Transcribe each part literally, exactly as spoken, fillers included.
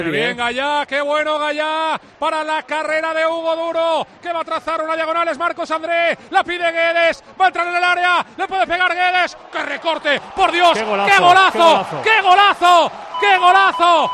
Bien Gallá, qué bueno Gallá para la carrera de Hugo Duro, que va a trazar una diagonal, es Marcos André, la pide Guedes, va a entrar en el área, le puede pegar Guedes, ¡qué recorte! ¡Por Dios! ¡Qué golazo! ¡Qué golazo! ¡Qué golazo! ¡Qué golazo!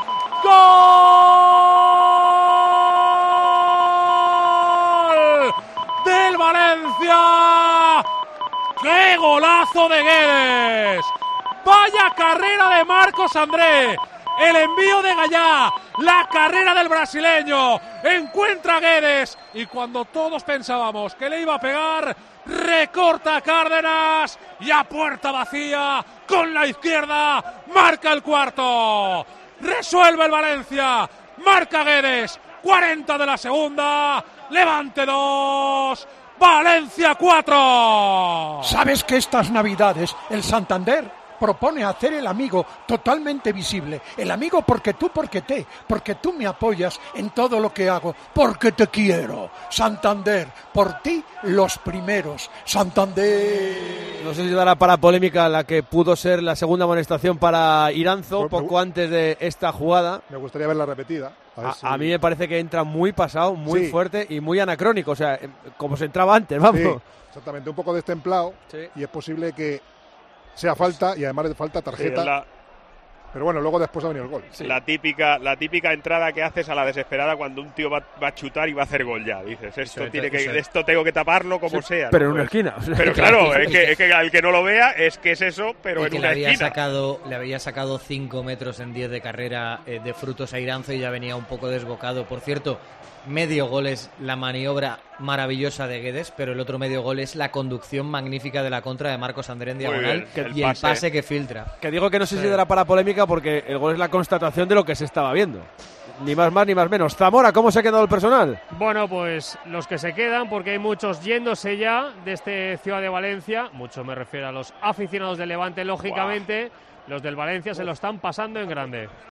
¡Gol del Valencia! ¡Qué golazo de Guedes! ¡Vaya carrera de Marcos André! El envío de Gallá, la carrera del brasileño, encuentra a Guedes y cuando todos pensábamos que le iba a pegar, recorta a Cárdenas y a puerta vacía, con la izquierda, marca el cuarto. Resuelve el Valencia, marca Guedes, cuarenta de la segunda, Levante dos, Valencia cuatro. ¿Sabes que estas navidades el Santander propone hacer el amigo totalmente visible? El amigo porque tú, porque te, porque tú me apoyas en todo lo que hago, porque te quiero. Santander, por ti los primeros. Santander. No sé si dará para polémica la que pudo ser la segunda amonestación para Iranzo, Por, poco por, antes de esta jugada. Me gustaría verla repetida. A, ver a, si... a mí me parece que entra muy pasado, muy sí. fuerte y muy anacrónico, o sea, como se entraba antes, vamos. Sí, exactamente, un poco destemplado, sí. Y es posible que sea falta y además de falta tarjeta. Sí, la... Pero bueno, luego después ha venido el gol. Sí. La típica la típica entrada que haces a la desesperada cuando un tío va, va a chutar y va a hacer gol ya. Dices, esto eso, tiene eso, que eso. esto tengo que taparlo como sí, sea. Pero ¿no? en una esquina. O sea, pero claro, es que, es que al que no lo vea es que es eso, pero en que una le había esquina. Sacado, le había sacado cinco metros en diez de carrera eh, de frutos a Iranzo y ya venía un poco desbocado. Por cierto, medio gol es la maniobra maravillosa de Guedes, pero el otro medio gol es la conducción magnífica de la contra de Marcos André en diagonal bien, y el pase. el pase que filtra. Que digo que no sé sí. si dará para polémica porque el gol es la constatación de lo que se estaba viendo. Ni más más ni más menos. Zamora, ¿cómo se ha quedado el personal? Bueno, pues los que se quedan, porque hay muchos yéndose ya de este Ciudad de Valencia, mucho me refiero a los aficionados del Levante, lógicamente. Wow. Los del Valencia se lo están pasando en grande.